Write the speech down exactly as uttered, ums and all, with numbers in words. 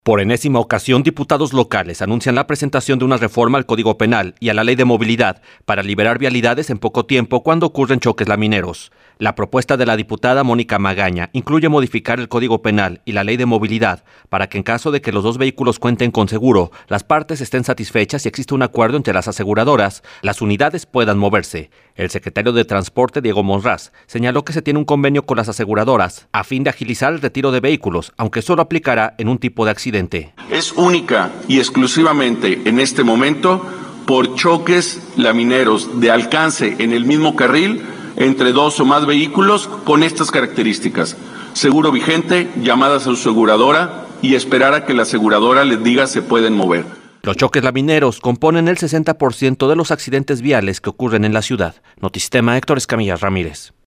Por enésima ocasión, diputados locales anuncian la presentación de una reforma al Código Penal y a la Ley de Movilidad para liberar vialidades en poco tiempo cuando ocurren choques lamineros. La propuesta de la diputada Mónica Magaña incluye modificar el Código Penal y la Ley de Movilidad para que en caso de que los dos vehículos cuenten con seguro, las partes estén satisfechas y existe un acuerdo entre las aseguradoras, las unidades puedan moverse. El secretario de Transporte, Diego Monraz, señaló que se tiene un convenio con las aseguradoras a fin de agilizar el retiro de vehículos, aunque solo aplicará en un tipo de accidente. Es única y exclusivamente en este momento por choques lamineros de alcance en el mismo carril entre dos o más vehículos con estas características. Seguro vigente, llamadas a su aseguradora y esperar a que la aseguradora les diga se pueden mover. Los choques lamineros componen el sesenta por ciento de los accidentes viales que ocurren en la ciudad. Notistema, Héctor Escamilla Ramírez.